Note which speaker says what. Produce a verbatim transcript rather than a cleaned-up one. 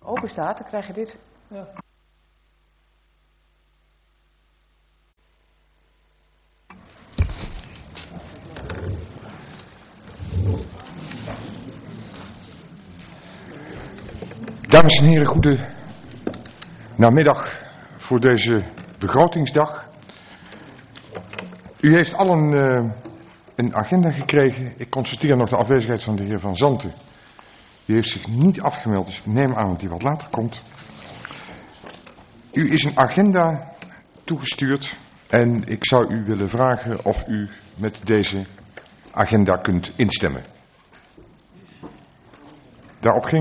Speaker 1: open staat, dan krijg je dit. Ja.
Speaker 2: Dames en heren, goede namiddag voor deze begrotingsdag. U heeft allen uh, een agenda gekregen. Ik constateer nog de afwezigheid van de heer Van Zanten. Die heeft zich niet afgemeld, dus ik neem aan dat hij wat later komt. U is een agenda toegestuurd en ik zou u willen vragen of u met deze agenda kunt instemmen. Daarop ging